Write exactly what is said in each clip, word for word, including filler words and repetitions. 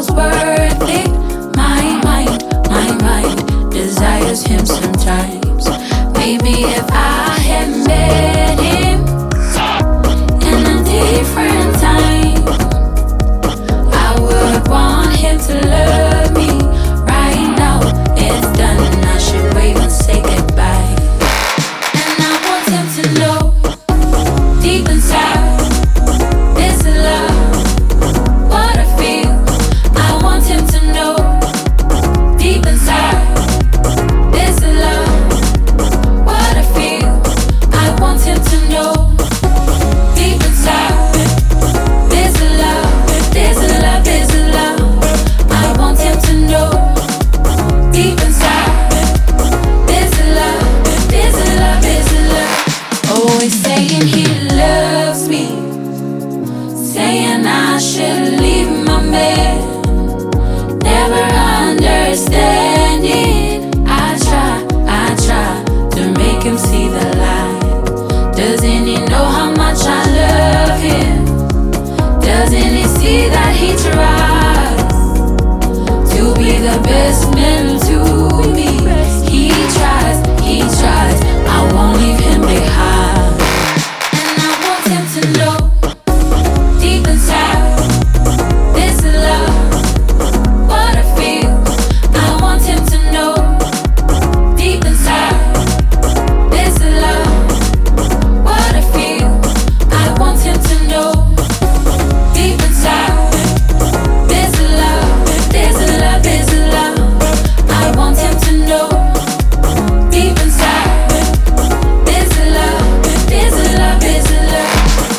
knows worth it. My mind, my mind desires him sometimes. Maybe if I had met him in a different time, I would want him to love me. Right now, it's done and I should wave and say goodbye. And I want him to know deep inside this love, what I feel. I want him to know deep inside this love, what I feel. I want him to know deep inside this love, this love, this love. I want him to know deep inside this love, this love, this love. Always saying he loves me, saying I should leave my man. Never understand it. I try, I try to make him see the light. Doesn't he know how much I love him? Doesn't he see that he tries to be the best man to me? He tries, he tries. I won't leave him behind. And I want him to know deep inside this love, what I feel. I want him to know deep inside this love, what I feel. I want him to know deep inside this love, this love, this love. I want him to know deep inside this love, this love, this love.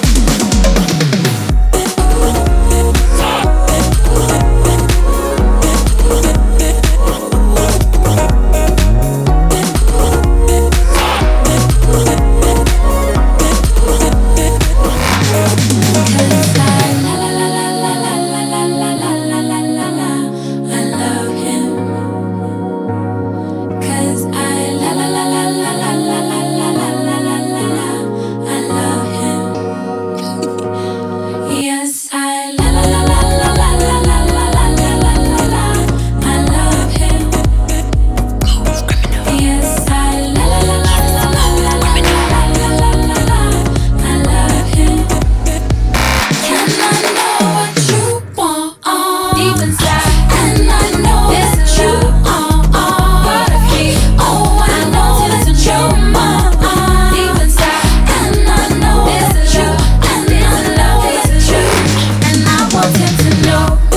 Cause I la la la la la la la la la la la la, I love him. Cause I la la la la la la la la la la la la la la, I love him. Yes, I la la la la la la la la la la la la la, I love him. Yes, I la la la la la la la la la la la la la, I love him. Can I know what you want deep inside? And I know that you want what I feel. Oh, I know that you want deep inside. And I know that you, and I know that you, and I want him to know.